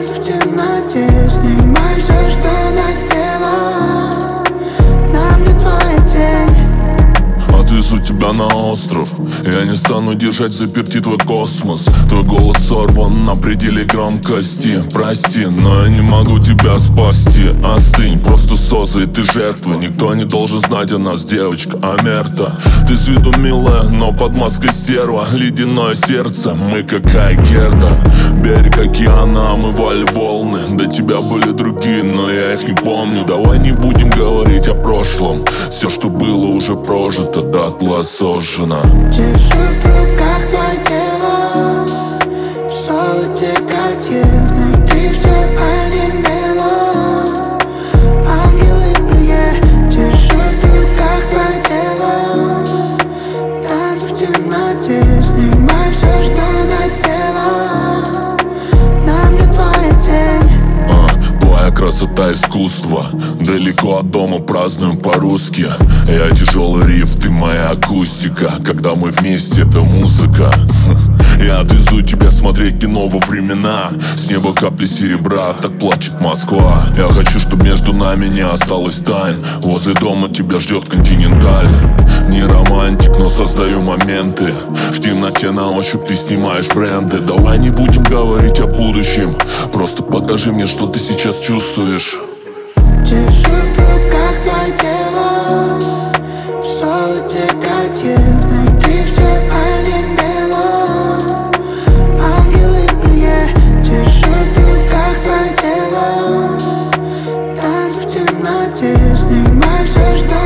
Танцы в темноте, снимай все, что надела. На мне твоя тень. Отвезу тебя на остров. Я не стану держать заперти твой космос. Твой голос сорван на пределе громкости. Прости, но я не могу тебя спасти. Остынь, просто соза, и ты жертва. Никто не должен знать о нас, девочка Омерта. Ты с виду милая, но под маской стерва. Ледяное сердце, мы как Герда. Берег океана омывали волны. До тебя были другие, но я их не помню. Давай не будем говорить о прошлом. Все, что было, уже прожито, дотла сожжено. Держу в руках твое тело, в золоте катив, внутри все онемело. Ангелы в белье, держу в руках твое тело. Танцы в темноте, снимай все, что надела. На мне твоя тень. Твоя красота искусство. Далеко от дома празднуем по-русски. Я тяжелый риф, ты моя акустика. Когда мы вместе, это музыка. Я отвезу тебя смотреть кино во времена. С неба капли серебра, так плачет Москва. Я хочу, чтобы между нами не осталось тайн. Возле дома тебя ждет континенталь. Не романтик, но создаю моменты. В темноте на ощупь ты снимаешь бренды. Давай не будем говорить о будущем. Просто покажи мне, что ты сейчас чувствуешь. Держу в руках твое тело, в золоте катив, внутри все онемело. Ангелы в белье, держу в руках твое тело. Танцы в темноте, снимай все, что